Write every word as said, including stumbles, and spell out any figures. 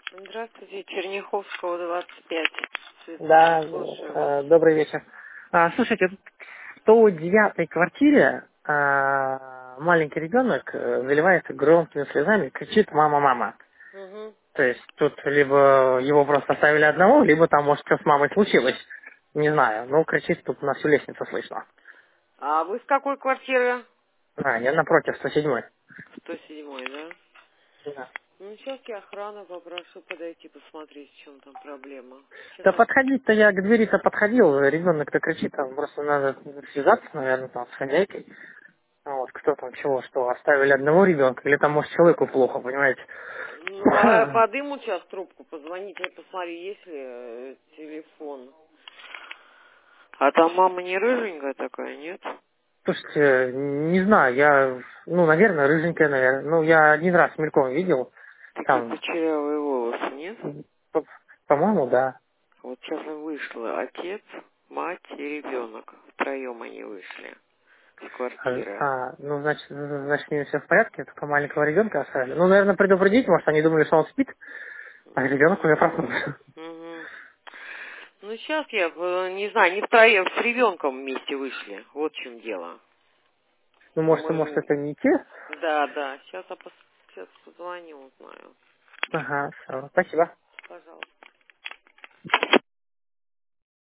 Здравствуйте, Черняховского, двадцать пять. Светлана, Да, слушаю вас. э, добрый вечер. А, слушайте, тут в сто девятой квартире а, маленький ребенок э, заливается громкими слезами, кричит «мама, мама». Угу. То есть тут либо его просто оставили одного, либо там, может, что с мамой случилось. Не знаю, но кричит тут на всю лестницу слышно. А вы с какой квартиры? А, я напротив, сто седьмой. сто седьмой, да? Да. Ну, сейчас я охрану попрошу подойти посмотреть, в чем там проблема. Сейчас Да я... подходить-то я к двери-то подходил, ребенок-то кричит, там просто надо связаться, наверное, там с хозяйкой. А вот кто там чего, что, оставили одного ребенка, или там, может, человеку плохо, понимаете? Ну, а подымут сейчас трубку, позвоните, я посмотрю, есть ли э, телефон. А там мама не рыженькая такая, нет? Слушайте, не знаю, я, ну, наверное, рыженькая, наверное. Ну, я один раз мельком видел, Такие там, кучерявые волосы, нет? по- по-моему, да. Вот сейчас он вышла, отец, мать и ребенок. Втроем они вышли из А, квартиры. а, ну, значит, значит, с ними все в порядке, только маленького ребенка оставили. Ну, наверное, предупредить, может, они думали, что он спит, а ребенок уже проснулся. Угу. Ну, сейчас я, э, не знаю, не втроем, с ребенком вместе вышли. Вот в чем дело. Ну, может, Мы может, же... это не те. Да, да, сейчас я пос... сейчас позвоню, узнаю. Ага, все, спасибо. Пожалуйста.